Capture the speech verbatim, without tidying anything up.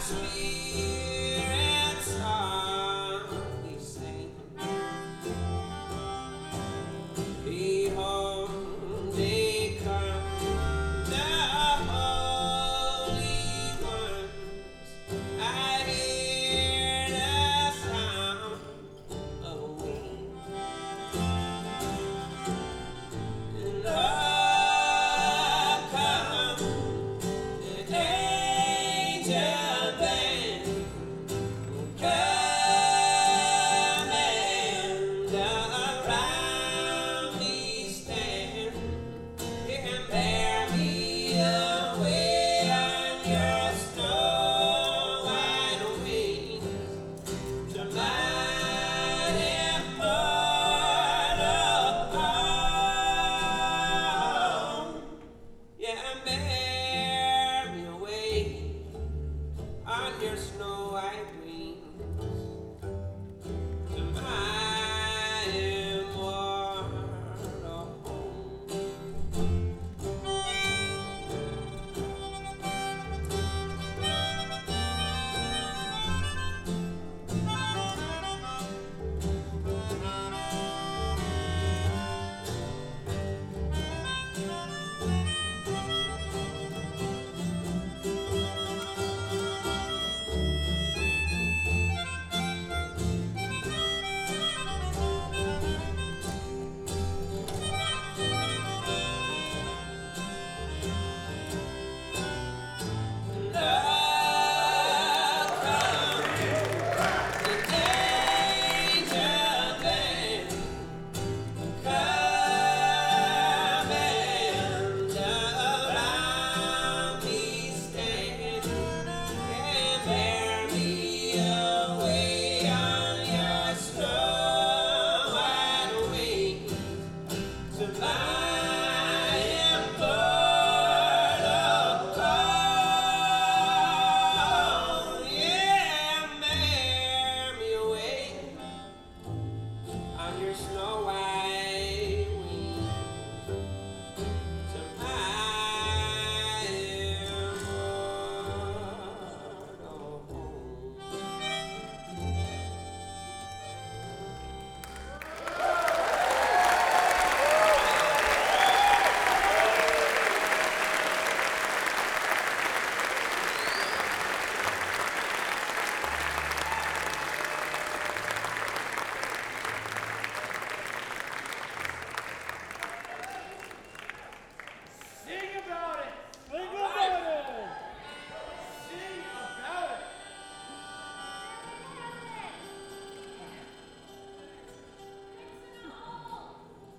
spirits softly sing. Behold, they come, the holy ones. I hear the sound of wings. And love come, the angel band come and around me stand. You can bear me away on your snow white wings to my immortal home. Yeah, bear me away on your snow white wings.